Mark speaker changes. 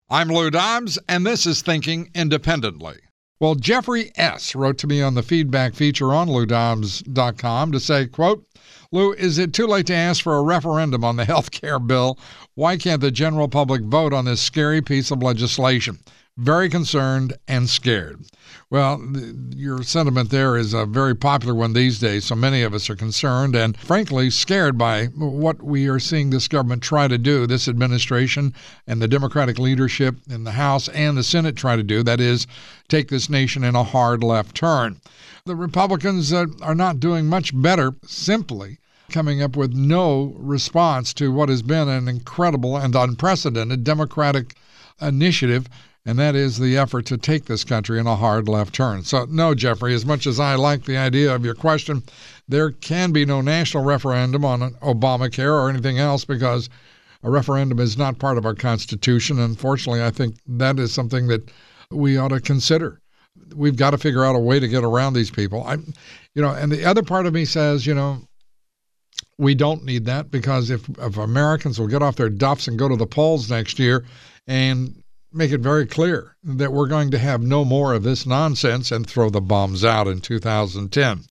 Speaker 1: I'm Lou Dobbs, and this is Thinking Independently. Well, Jeffrey S. wrote to me on the feedback feature on loudobbs.com to say, quote, Lou, is it too late to ask for a referendum on the health care bill? Why can't the general public vote on this scary piece of legislation? Very concerned and scared. Well, your sentiment there is a very popular one these days. So many of us are concerned and, frankly, scared by what we are seeing this government try to do, this administration and the Democratic leadership in the House and the Senate try to do, that is, take this nation in a hard left turn. The Republicans are not doing much better, simply coming up with no response to what has been an incredible and unprecedented Democratic initiative, and that is the effort to take this country in a hard left turn. So, no, Jeffrey, as much as I like the idea of your question, there can be no national referendum on Obamacare or anything else because a referendum is not part of our Constitution. Unfortunately, I think that is something that we ought to consider. We've got to figure out a way to get around these people. And the other part of me says, we don't need that because if Americans will get off their duffs and go to the polls next year and make it very clear that we're going to have no more of this nonsense and throw the bombs out in 2010.